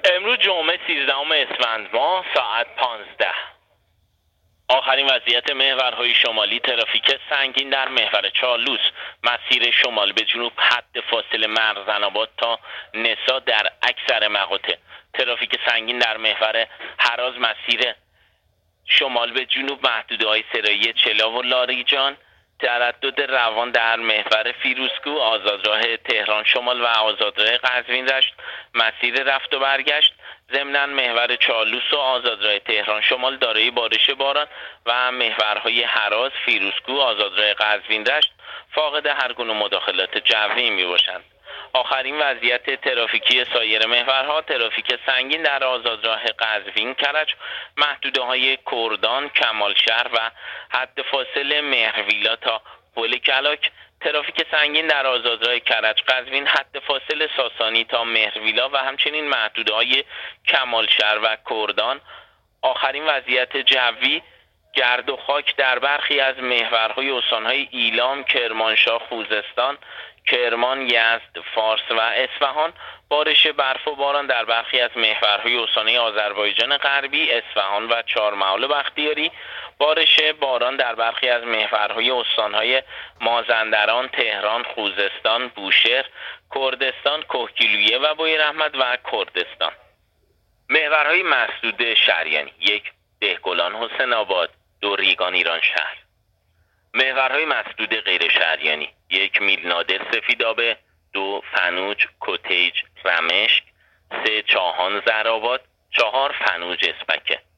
امروز جمعه 13 اسفند ماه ساعت 15. آخرین وضعیت محورهای شمالی: ترافیک سنگین در محور چالوس مسیر شمال به جنوب حد فاصله مرزن‌آباد تا نسا در اکثر مقاطع. ترافیک سنگین در محور هراز مسیر شمال به جنوب محدوده‌های سرایی چلا و لاریجان. تردد روان در محور فیروزکوه، آزادراه تهران شمال و آزادراه قزوین رشت مسیر رفت و برگشت. ضمناً محور چالوس و آزادراه تهران شمال دارای بارش باران و محورهای هراز، فیروزکوه، آزادراه قزوین رشت فاقد هر گونه مداخلات جوی میباشند. آخرین وضعیت ترافیکی سایر محورها: ترافیک سنگین در آزادراه قزوین کرج، محدوده‌های کردان، کمالشهر و حد فاصله مهرویلا تا پل کلاک. ترافیک سنگین در آزادراه کرج قزوین، حد فاصله ساسانی تا مهرویلا و همچنین محدوده‌های کمالشهر و کردان. آخرین وضعیت جوی: گرد و خاک در برخی از محورهای استان‌های ایلام، کرمانشاه، خوزستان، کرمان، یزد، فارس و اصفهان. بارش برف و باران در برخی از محورهای استان‌های آذربایجان غربی، اصفهان و چهارمحال بختیاری. بارش باران در برخی از محورهای استان‌های مازندران، تهران، خوزستان، بوشهر، کردستان، کهگیلویه و بویراحمد و کردستان. محورهای مسدود شهریانی: 1. دهگلان حسین آباد، 2. ریگان ایران شهر. محورهای مسدود غیر شهریانی: 1. میل نادر سفیدآبه، 2. فنوج کوتیج رمشک، 3. چاهان زهرآباد، 4. فنوج اسپکه.